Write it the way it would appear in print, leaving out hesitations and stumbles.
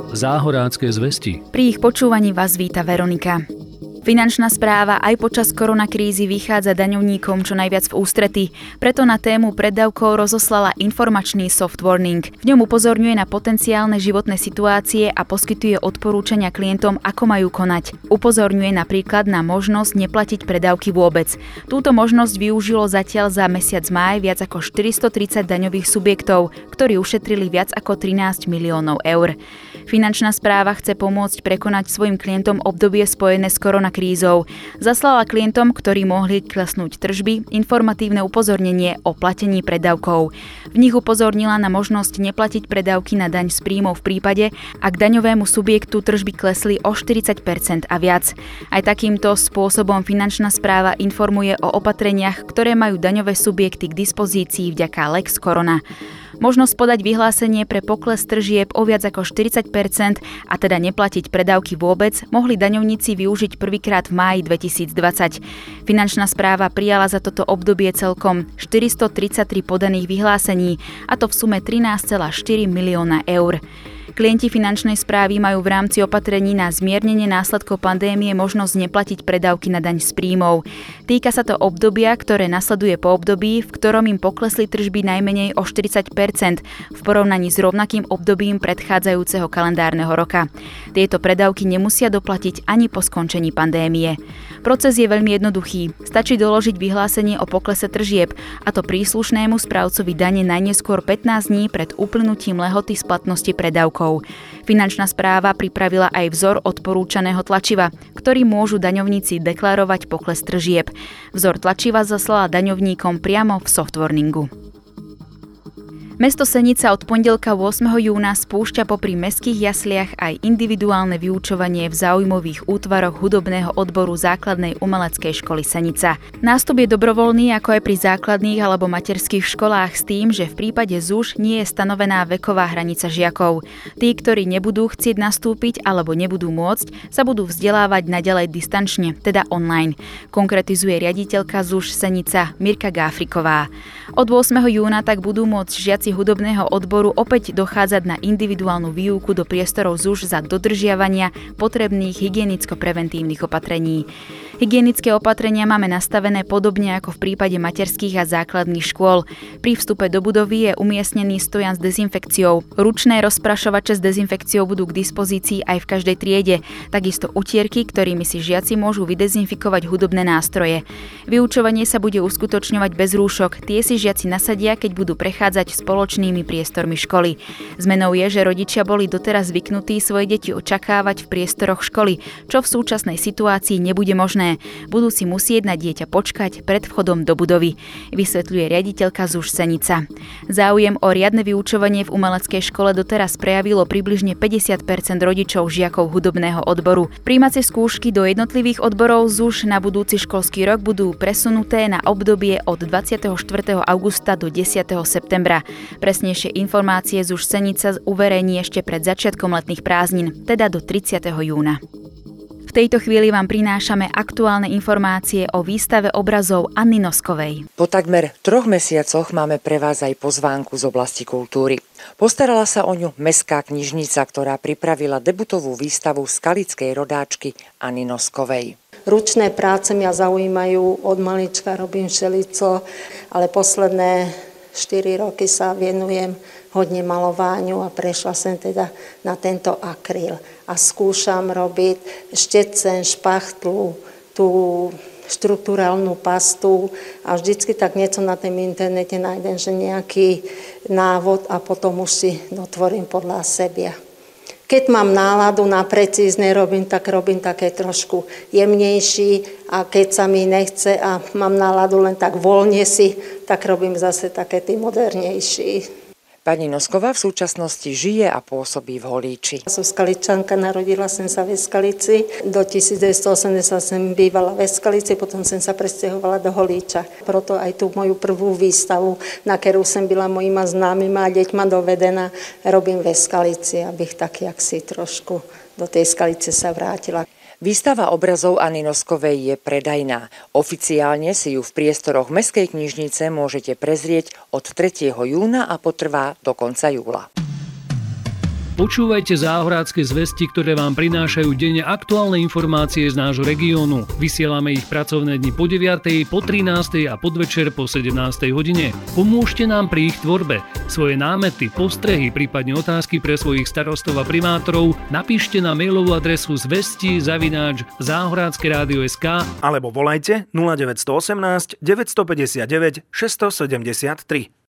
Záhorácké zvesti. Pri ich počúvaní vás víta Veronika. Finančná správa aj počas koronakrízy vychádza daňovníkom čo najviac v ústrety. Preto na tému preddavkov rozoslala informačný soft warning. V ňom upozorňuje na potenciálne životné situácie a poskytuje odporúčania klientom, ako majú konať. Upozorňuje napríklad na možnosť neplatiť preddavky vôbec. Túto možnosť využilo zatiaľ za mesiac máj viac ako 430 daňových subjektov, ktorí ušetrili viac ako 13 miliónov eur. Finančná správa chce pomôcť prekonať svojim klientom obdobie spojené s koronakrízou. Zaslala klientom, ktorí mohli klesnúť tržby, informatívne upozornenie o platení preddavkov. V nich upozornila na možnosť neplatiť preddavky na daň z príjmov v prípade, ak daňovému subjektu tržby klesli o 40% a viac. Aj takýmto spôsobom finančná správa informuje o opatreniach, ktoré majú daňové subjekty k dispozícii vďaka Lex Korona. Možnosť podať vyhlásenie pre pokles tržieb o viac ako 40% a teda neplatiť preddavky vôbec mohli daňovníci využiť prvýkrát v máji 2020. Finančná správa prijala za toto obdobie celkom 433 podaných vyhlásení, a to v sume 13,4 milióna eur. Klienti finančnej správy majú v rámci opatrení na zmiernenie následkov pandémie možnosť neplatiť preddavky na daň z príjmov. Týka sa to obdobia, ktoré nasleduje po období, v ktorom im poklesli tržby najmenej o 40% v porovnaní s rovnakým obdobím predchádzajúceho kalendárneho roka. Tieto preddavky nemusia doplatiť ani po skončení pandémie. Proces je veľmi jednoduchý. Stačí doložiť vyhlásenie o poklese tržieb, a to príslušnému správcovi dane najneskôr 15 dní pred uplynutím lehoty splatnosti preddavkov. Finančná správa pripravila aj vzor odporúčaného tlačiva, ktorý môžu daňovníci deklarovať pokles tržieb. Vzor tlačiva zaslala daňovníkom priamo v soft warningu. Mesto Senica od pondelka 8. júna spúšťa popri mestských jasliach aj individuálne vyučovanie v záujmových útvaroch hudobného odboru základnej umeleckej školy Senica. Nástup je dobrovoľný ako aj pri základných alebo materských školách s tým, že v prípade ZUŠ nie je stanovená veková hranica žiakov. Tí, ktorí nebudú chcieť nastúpiť alebo nebudú môcť, sa budú vzdelávať naďalej distančne, teda online. Konkretizuje riaditeľka ZUŠ Senica Mirka Gáfriková. Od 8. júna tak budú môcť žiaci hudobného odboru opäť dochádzať na individuálnu výuku do priestorov ZUŠ za dodržiavania potrebných hygienicko-preventívnych opatrení. Hygienické opatrenia máme nastavené podobne ako v prípade materských a základných škôl. Pri vstupe do budovy je umiestnený stojan s dezinfekciou. Ručné rozprašovače s dezinfekciou budú k dispozícii aj v každej triede, takisto utierky, ktorými si žiaci môžu vydezinfikovať hudobné nástroje. Vyučovanie sa bude uskutočňovať bez rúšok. Tie si žiaci nasadia, keď budú prechádzať spoločnými priestormi školy. Zmenou je, že rodičia boli doteraz zvyknutí svoje deti očakávať v priestoroch školy, čo v súčasnej situácii nebude možné. Budú si musieť na dieťa počkať pred vchodom do budovy, vysvetľuje riaditeľka ZUŠ Senica. Záujem o riadne vyučovanie v umeleckej škole doteraz prejavilo približne 50% rodičov žiakov hudobného odboru. Prijímacie skúšky do jednotlivých odborov ZUŠ na budúci školský rok budú presunuté na obdobie od 24. augusta do 10. septembra. Presnejšie informácie ZUŠ Senica uverejní ešte pred začiatkom letných prázdnin, teda do 30. júna. V tejto chvíli vám prinášame aktuálne informácie o výstave obrazov Anny Noskovej. Po takmer 3 mesiacoch máme pre vás aj pozvánku z oblasti kultúry. Postarala sa o ňu Mestská knižnica, ktorá pripravila debutovú výstavu skalickej rodáčky Anny Noskovej. Ručné práce mňa zaujímajú, od malička robím všelico, ale posledné 4 roky sa venujem hodne malovaniu a prešla som teda na tento akryl. A skúšam robiť štecen, špachtlu, tú štruktúrálnu pastu a vždycky tak niečo na tom internete nájdem, že nejaký návod a potom už si dotvorím podľa seba. Keď mám náladu na precízne robím také trošku jemnejší a keď sa mi nechce a mám náladu len tak voľne si, tak robím zase také tí modernejší. Pani Nosková v súčasnosti žije a pôsobí v Holíči. Som Skaličanka, narodila som sa v Skalici. Do 1980 som bývala v Skalici, potom som sa presťahovala do Holíča. Proto aj tú moju prvú výstavu, na ktorú som byla mojima známyma a deťma dovedená, robím v Skalici, abych tak jaksi trošku do tej Skalice sa vrátila. Výstava obrazov Anny Noskovej je predajná. Oficiálne si ju v priestoroch Mestskej knižnice môžete prezrieť od 3. júna a potrvá do konca júla. Počúvajte Záhorádske zvesti, ktoré vám prinášajú denne aktuálne informácie z nášho regiónu. Vysielame ich pracovné dni po 9., po 13. a podvečer po 17. hodine. Pomôžte nám pri ich tvorbe. Svoje námety, postrehy, prípadne otázky pre svojich starostov a primátorov napíšte na mailovú adresu zvesti@záhoradskeradio.sk alebo volajte 0918 959 673.